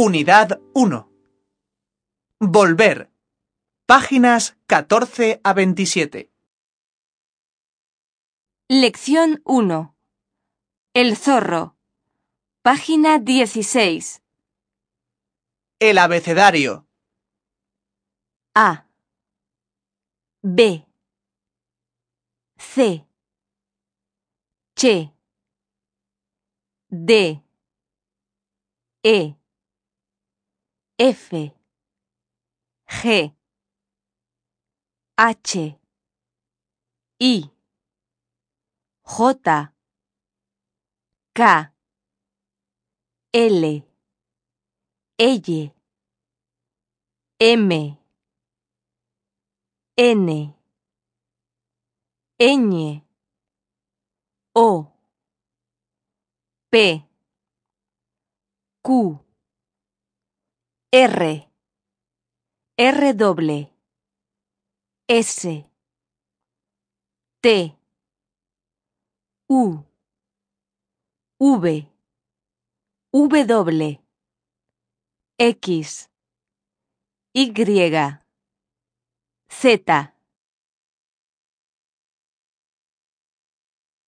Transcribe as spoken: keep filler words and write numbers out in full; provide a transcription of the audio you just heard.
Unidad uno. Volver. Páginas catorce a veintisiete. Lección uno. El zorro. Página dieciséis. El abecedario. A. B. C. Ch. D. E. F. G. H. I. J. K. L. L. M. N. Ñ. O. P. Q. R. R doble. S. T. U. V. V doble. X. Y. Z.